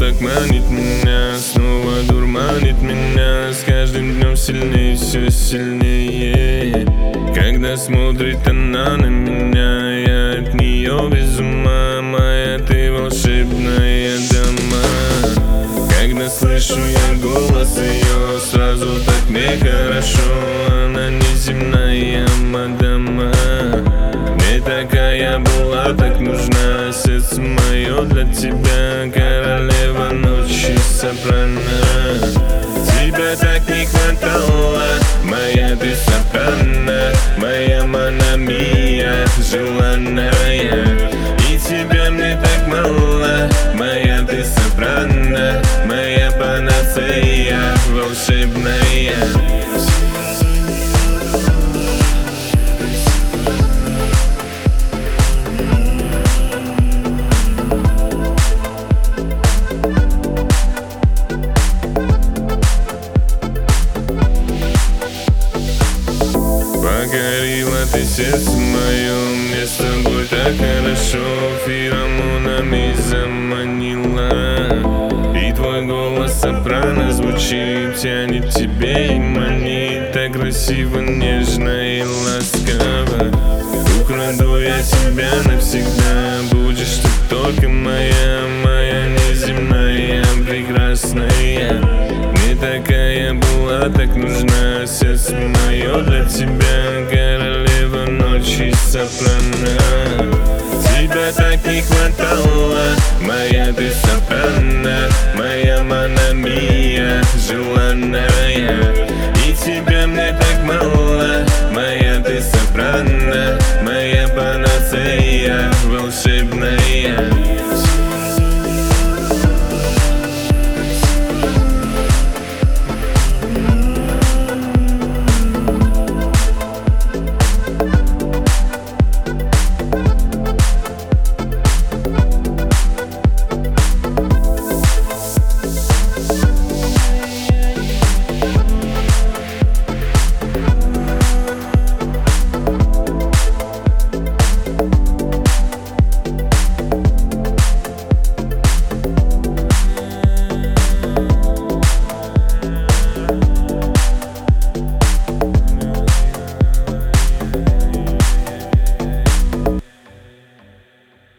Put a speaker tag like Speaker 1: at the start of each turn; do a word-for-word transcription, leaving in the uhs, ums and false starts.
Speaker 1: так манит меня, снова дурманит меня, с каждым днем сильнее, все сильнее. Когда смотрит она на меня, я от нее без ума, моя ты волшебная дама. Когда слышу я голос ее, сразу так мне хорошо, она неземная мадама. Мне такая была так нужна, сердце мое для тебя, королева ночи сопрано. Тебя так не хватало, моя ты сопрано, моя мономия желанная. И тебя мне так мало, моя ты сопрано, моя панацея волшебная. Покорила ты сердце мое, мне с тобой так хорошо, феромонами заманила. И твой голос сопрано звучит, тянет тебе и манит, так красиво, нежно и ласково. Украду я тебя навсегда, будешь ты только моя, моя неземная, прекрасная. Мне такая была так нужна, сердце мое для тебя, королева ночи сопрано. Тебя так не хватало, моя ты сопрано, моя мономия желанная. И тебя мне так мало, моя ты сопрано,